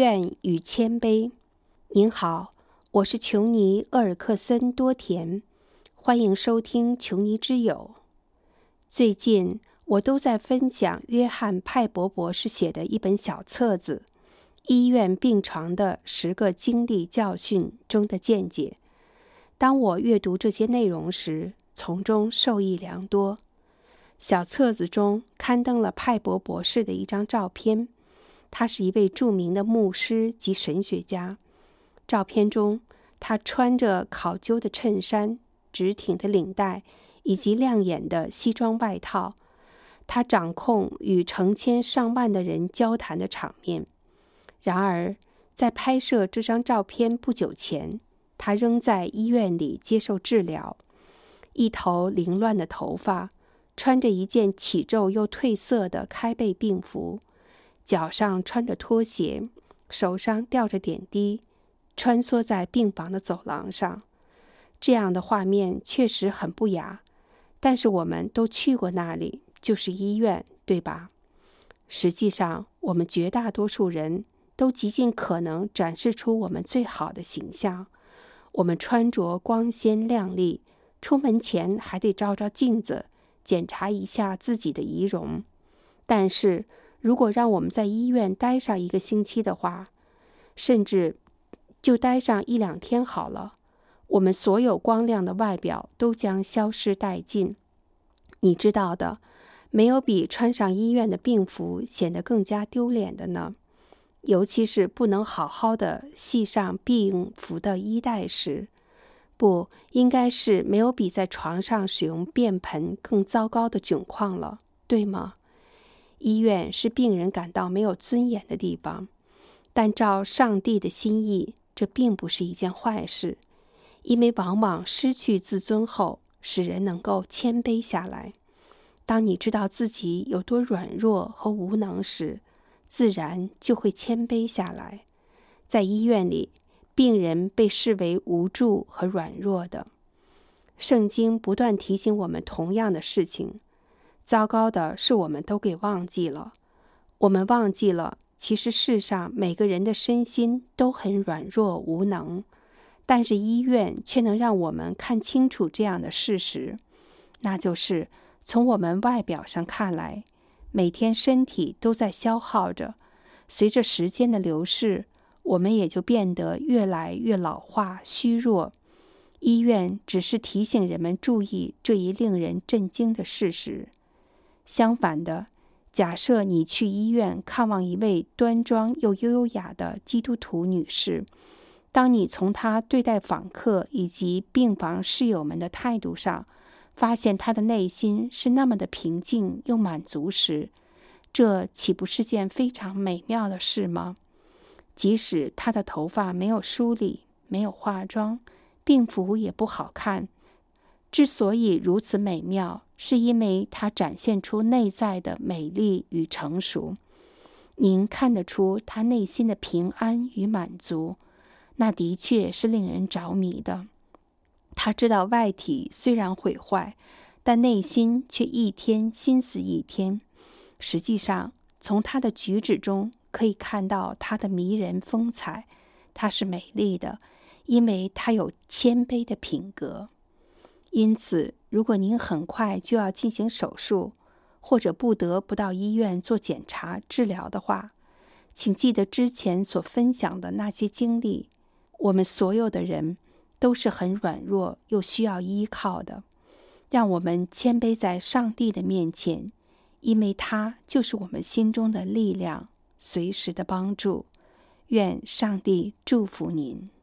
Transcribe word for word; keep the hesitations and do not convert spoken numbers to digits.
院与谦卑。您好，我是琼尼·厄尔克森多田，欢迎收听琼尼之友。最近我都在分享约翰·派伯博士写的一本小册子《医院病床的十个经历教训》中的见解。当我阅读这些内容时，从中受益良多。小册子中刊登了派伯博士的一张照片，他是一位著名的牧师及神学家。照片中，他穿着考究的衬衫、直挺的领带以及亮眼的西装外套，他掌控与成千上万的人交谈的场面。然而，在拍摄这张照片不久前，他仍在医院里接受治疗。一头凌乱的头发，穿着一件起皱又褪色的开背病服，脚上穿着拖鞋，手上吊着点滴，穿梭在病房的走廊上。这样的画面确实很不雅，但是我们都去过那里，就是医院，对吧？实际上，我们绝大多数人都极尽可能展示出我们最好的形象。我们穿着光鲜亮丽，出门前还得照照镜子，检查一下自己的仪容。但是如果让我们在医院待上一个星期的话，甚至就待上一两天好了，我们所有光亮的外表都将消失殆尽。你知道的，没有比穿上医院的病服显得更加丢脸的呢。尤其是不能好好的系上病服的衣带时，不，应该是没有比在床上使用便盆更糟糕的窘况了，对吗？医院是病人感到没有尊严的地方，但照上帝的心意，这并不是一件坏事，因为往往失去自尊后，使人能够谦卑下来。当你知道自己有多软弱和无能时，自然就会谦卑下来。在医院里，病人被视为无助和软弱的。圣经不断提醒我们同样的事情。糟糕的是，我们都给忘记了。我们忘记了，其实世上每个人的身心都很软弱无能，但是医院却能让我们看清楚这样的事实，那就是从我们外表上看来，每天身体都在消耗着，随着时间的流逝，我们也就变得越来越老化、虚弱。医院只是提醒人们注意这一令人震惊的事实。相反的，假设你去医院看望一位端庄又优雅的基督徒女士，当你从她对待访客以及病房室友们的态度上，发现她的内心是那么的平静又满足时，这岂不是件非常美妙的事吗？即使她的头发没有梳理，没有化妆，病服也不好看，之所以如此美妙，是因为它展现出内在的美丽与成熟。您看得出她内心的平安与满足，那的确是令人着迷的。她知道外体虽然毁坏，但内心却一天心思一天。实际上，从她的举止中可以看到她的迷人风采。她是美丽的，因为她有谦卑的品格。因此，如果您很快就要进行手术，或者不得不到医院做检查治疗的话，请记得之前所分享的那些经历。我们所有的人都是很软弱又需要依靠的。让我们谦卑在上帝的面前，因为他就是我们心中的力量，随时的帮助。愿上帝祝福您。